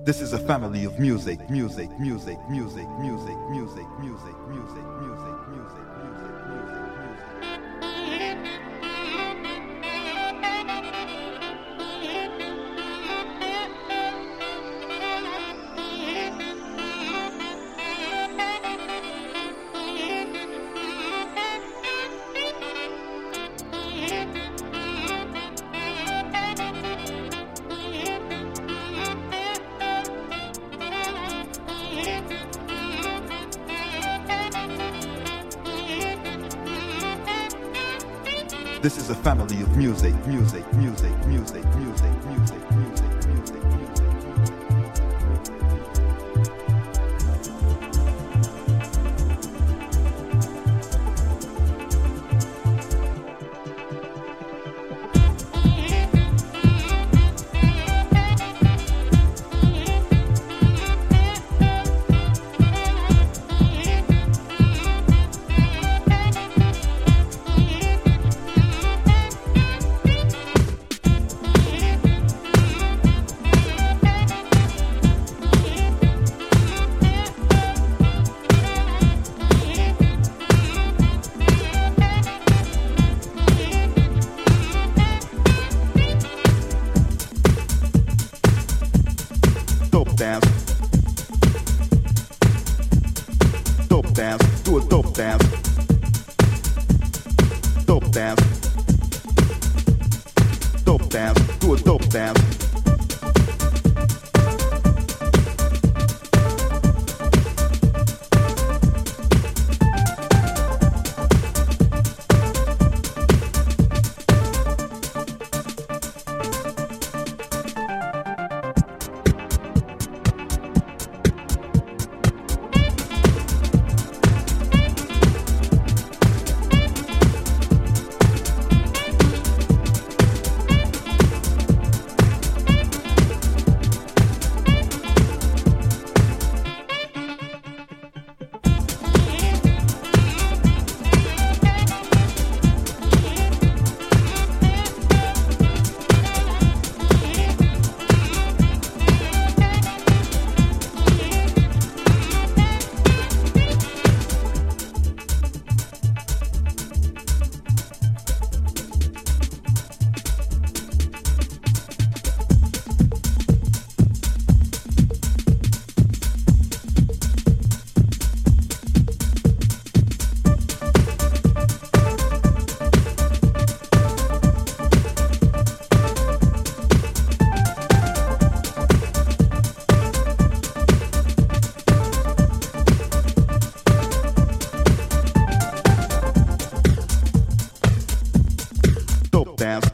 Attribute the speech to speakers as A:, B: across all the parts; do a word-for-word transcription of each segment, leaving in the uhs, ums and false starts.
A: This is a family of music, music, music, music, music, music, music, music, music, music, music, This is a family of music, music, music, music, music, music, music, music, dance, dope dance, do a dope dance, dope dance, dope dance, do a dope dance. Dance,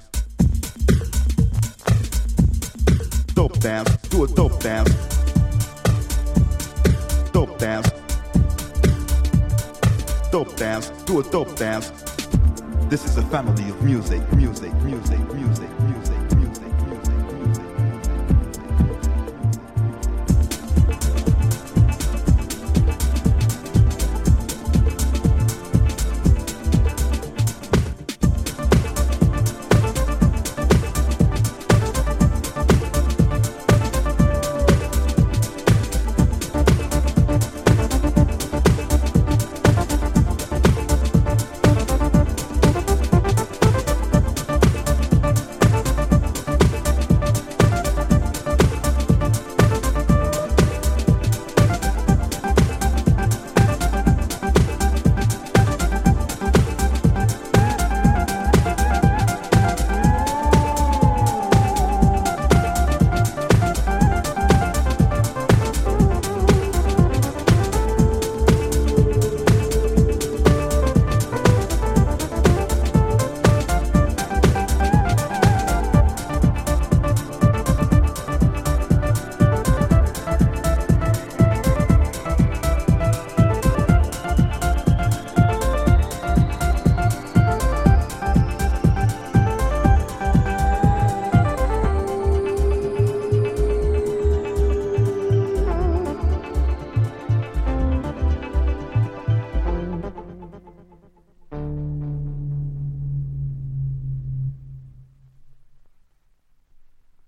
A: dope dance, do a dope dance, dope dance, dope dance, do a dope dance. This is a family of music, music, music, music.